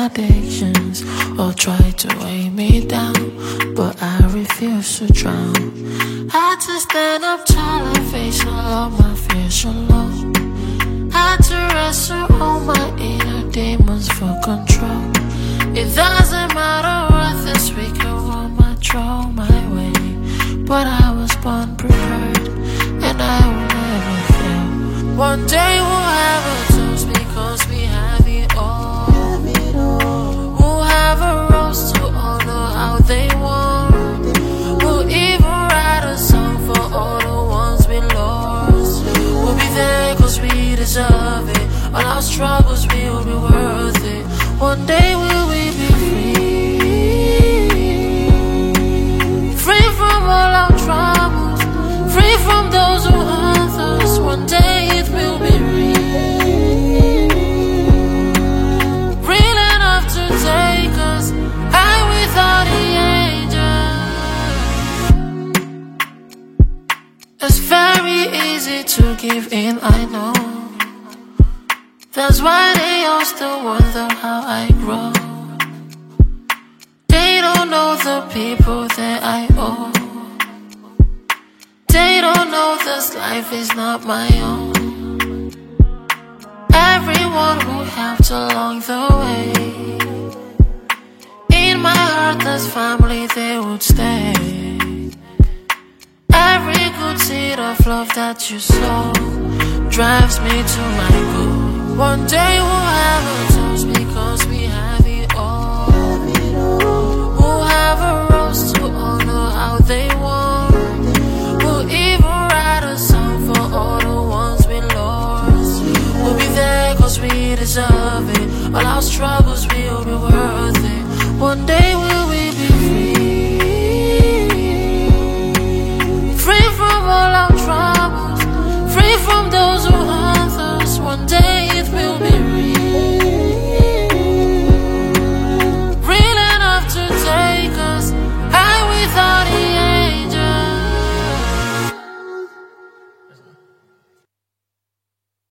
addictions all try to weigh me down, but I refuse to drown. Had to stand up tall and face all of my fears alone. Had to wrestle all my inner demons for control. It doesn't matter what this weekend might throw my way, but I was born prepared, and I will never fail. One day we'll have a toast because we have it all. We'll have a roast to all know how they want. We'll even write a song for all the ones we lost. We'll be there cause we deserve it. All our struggles will be worth it. One day will we be free, free from all our troubles, free from those who hurt us. One day it will be real enough to take us high without the angels. It's very easy to give in, I know. That's why they all still wonder how I grow. They don't know the people that I owe. They don't know this life is not my own. Everyone who helped along the way, in my heart as family they would stay. Every good seed of love that you sow drives me to my goal. One day we'll have a toast because we have it all. We'll have a roast to all know how they want. We'll even write a song for all the ones we lost. We'll be there cause we deserve it. All our struggles will be worth it. One day will we be